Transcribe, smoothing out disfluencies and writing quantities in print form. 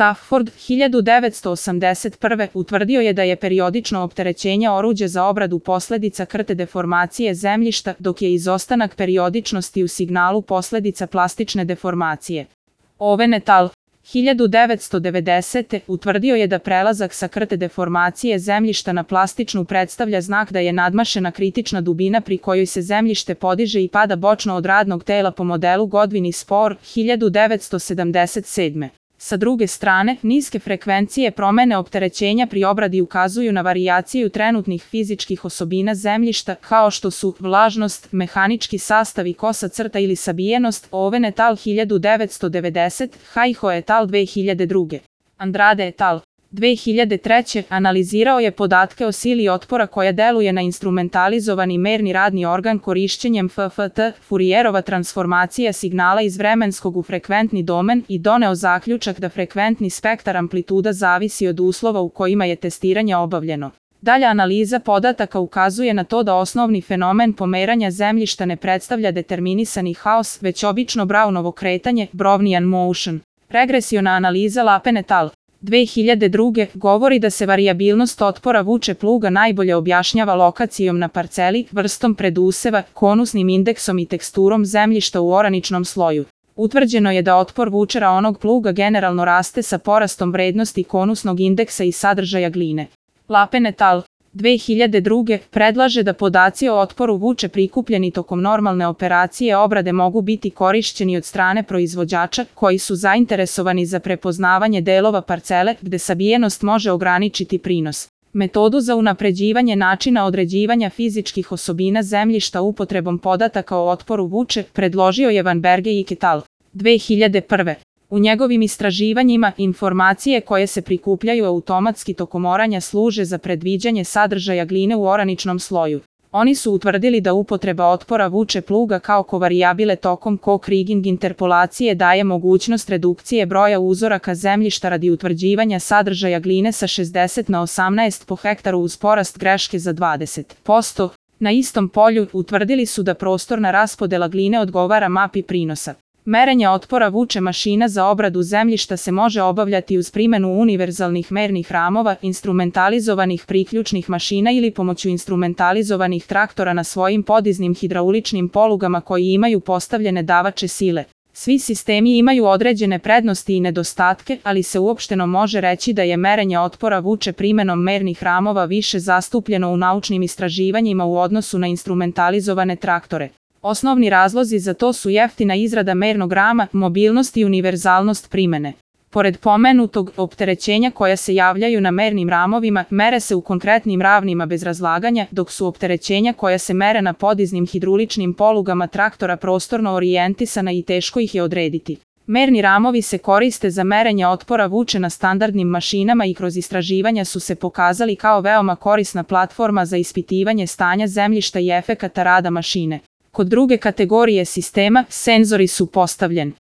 Stafford, 1981. utvrdio je da je periodično opterećenje oruđe za obradu posledica krte deformacije zemljišta, dok je izostanak periodičnosti u signalu posledica plastične deformacije. Owen et al. 1990. utvrdio je da prelazak sa krte deformacije zemljišta na plastičnu predstavlja znak da je nadmašena kritična dubina pri kojoj se zemljište podiže i pada bočno od radnog tela po modelu Godwin i Spoor, 1977. Sa druge strane, niske frekvencije promene opterećenja pri obradi ukazuju na varijaciju trenutnih fizičkih osobina zemljišta, kao što su vlažnost, mehanički sastav i kosa crta ili sabijenost. Owen et al. 1990, Hajho et al. 2002. Andrade et al. 2003. analizirao je podatke o sili otpora koja deluje na instrumentalizovani merni radni organ korišćenjem FFT, Fourierova transformacija signala iz vremenskog u frekventni domen i doneo zaključak da frekventni spektar amplituda zavisi od uslova u kojima je testiranje obavljeno. Dalja analiza podataka ukazuje na to da osnovni fenomen pomeranja zemljišta ne predstavlja determinisani haos, već obično Brownovo kretanje, Brownian motion. Regresiona analiza Lapen et al. 2002. govori da se varijabilnost otpora vuče pluga najbolje objašnjava lokacijom na parceli, vrstom preduseva, konusnim indeksom i teksturom zemljišta u oraničnom sloju. Utvrđeno je da otpor vučera onog pluga generalno raste sa porastom vrednosti konusnog indeksa i sadržaja gline. Lapen et al. 2002. predlaže da podaci o otporu vuče prikupljeni tokom normalne operacije obrade mogu biti korišćeni od strane proizvođača koji su zainteresovani za prepoznavanje delova parcele gde sabijenost može ograničiti prinos. Metodu za unapređivanje načina određivanja fizičkih osobina zemljišta upotrebom podataka o otporu vuče predložio je Van Berge i et al. 2001. U njegovim istraživanjima, informacije koje se prikupljaju automatski tokom oranja služe za predviđanje sadržaja gline u oraničnom sloju. Oni su utvrdili da upotreba otpora vuče pluga kao kovarijabile tokom Cook-Rigging interpolacije daje mogućnost redukcije broja uzoraka zemljišta radi utvrđivanja sadržaja gline sa 60 na 18 po hektaru uz porast greške za 20%. Na istom polju utvrdili su da prostorna raspodela gline odgovara mapi prinosa. Merenje otpora vuče mašina za obradu zemljišta se može obavljati uz primjenu univerzalnih mernih ramova, instrumentalizovanih priključnih mašina ili pomoću instrumentalizovanih traktora na svojim podiznim hidrauličnim polugama koji imaju postavljene davače sile. Svi sistemi imaju određene prednosti i nedostatke, ali se uopšteno može reći da je merenje otpora vuče primjenom mernih ramova više zastupljeno u naučnim istraživanjima u odnosu na instrumentalizovane traktore. Osnovni razlozi za to su jeftina izrada mernog rama, mobilnost i univerzalnost primene. Pored pomenutog opterećenja koja se javljaju na mernim ramovima, mere se u konkretnim ravnima bez razlaganja, dok su opterećenja koja se mere na podiznim hidrauličnim polugama traktora prostorno orijentisana i teško ih je odrediti. Merni ramovi se koriste za merenje otpora vuče na standardnim mašinama i kroz istraživanja su se pokazali kao veoma korisna platforma za ispitivanje stanja zemljišta i efekata rada mašine. Kod druge kategorije sistema, senzori su postavljeni.